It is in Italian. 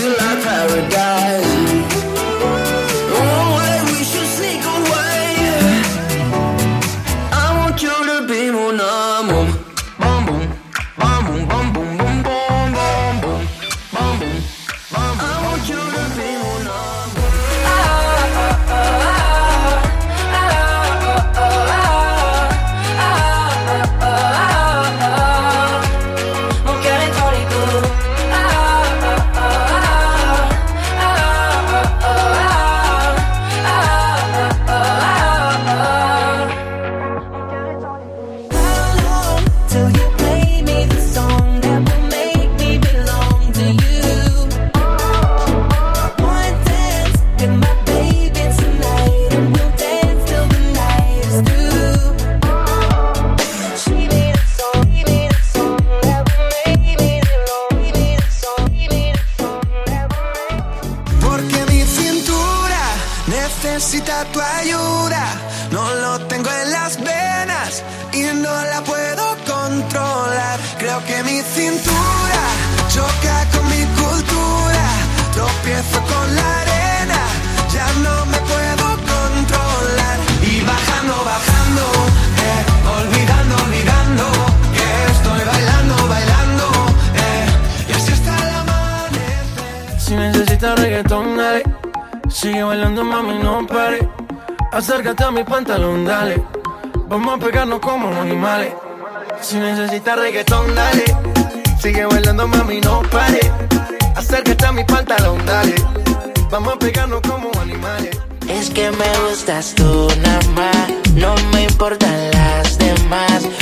feel like paradise. Oh, maybe we should sneak away. I want you to be my number. Boom, boom, boom, boom, boom, boom, boom, boom, boom, boom, boom, boom. I want you to be my number. Mon cœur est dans les coups. Till you play me the song that will make me belong to you. One dance with my baby tonight, and we'll dance till the night is through. She made a song, he made a song that will make me belong. He made a song, he made a song that will make me. Porque mi cintura necesita tu ayuda. No lo tengo en las venas y no la puedo controlar. Creo que mi cintura choca con mi cultura. Tropiezo con la arena, ya no me puedo controlar. Y bajando, bajando, olvidando, olvidando, que estoy bailando, bailando, y así hasta el amanecer. Si necesitas reggaetón, dale. Sigue bailando, mami, no pare. Acércate a mi pantalón, dale. Vamos a pegarnos como animales. Si necesitas reggaetón, dale. Sigue bailando, mami, no pare. Acércate a mi pantalón, dale. Vamos a pegarnos como animales. Es que me gustas tú nada más, no me importan las demás.